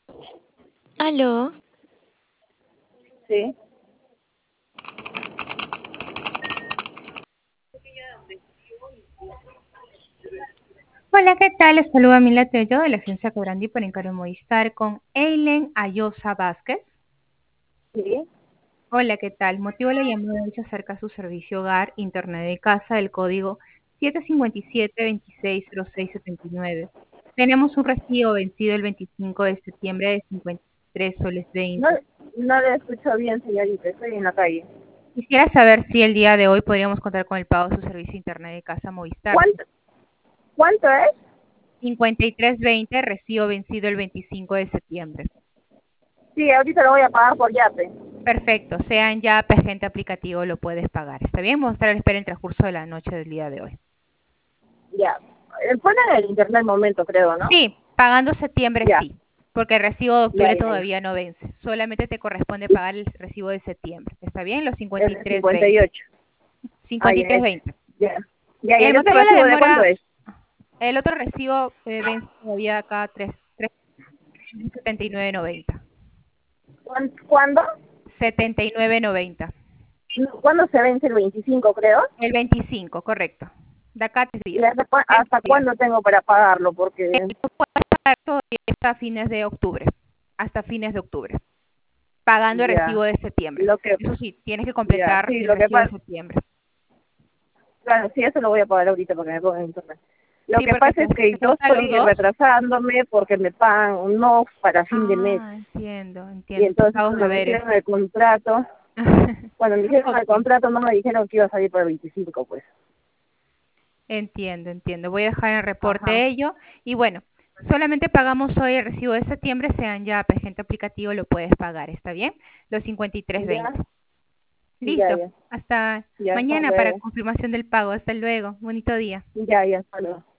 Aló, Sí, Hola, ¿qué tal? Les saluda Mila Tello de la Agencia Cobrandi por Encargo Movistar con Eileen Ayosa Vázquez. sí. Hola, ¿qué tal? Motivo de la llamada es acerca de su servicio hogar, internet de casa, del código 757-260679. Tenemos un recibo vencido el 25 de septiembre de 53 soles No, 20. no le escucho bien, señorita. Estoy en la calle. Quisiera saber si el día de hoy podríamos contar con el pago de su servicio internet de casa Movistar. ¿Cuánto, cuánto es? 5320, recibo vencido el 25 de septiembre. Sí, ahorita lo voy a pagar por Yape. Perfecto, sea en Yape, agente aplicativo, lo puedes pagar. ¿Está bien? Vamos a estar a la espera en el transcurso de la noche del día de hoy. Ya. Ponen el internet momento, creo, ¿no? Sí, pagando septiembre Ya, sí, porque el recibo de ya, octubre ya, ya. todavía no vence. Solamente te corresponde pagar el recibo de septiembre. ¿Está bien? Los Es de 53.20. 58. Ah, ya, ese. 53.20. Ya. Ya, ya. El ¿El otro motivo de la recibo de cuánto demora, es? el otro recibo vence todavía acá 79.90. ¿Cuándo? 79.90. ¿Cuándo se vence el 25, creo? El 25, correcto. De acá 3 ¿Y días. hasta 3 días. cuándo tengo para pagarlo? Porque, Todavía hasta fines de octubre. Hasta fines de octubre. Pagando el recibo ya, de septiembre. lo que, Eso sí, tienes que ya, completar sí, el lo que recibo de pasa, septiembre. claro, sí, eso lo voy a pagar ahorita porque me pongo en internet. Lo Sí, que porque pasa se, es que se yo juntan los estoy dos. retrasándome porque me pagan un no para fin de mes. Entiendo, Y entiendo. Tus entonces pagos cuando me deberes. hicieron el contrato, Ok, no me dijeron que iba a salir por el 25, pues. entiendo, entiendo. Voy a dejar en el Ajá. reporte ello. Y bueno, solamente pagamos hoy el recibo de septiembre, sean ya agente aplicativo, lo puedes pagar, ¿está bien? Los Ya, 53.20. ya, Listo. ya, Hasta ya, hasta mañana para luego. confirmación del pago. Hasta luego. Bonito día. Ya, ya, hasta luego.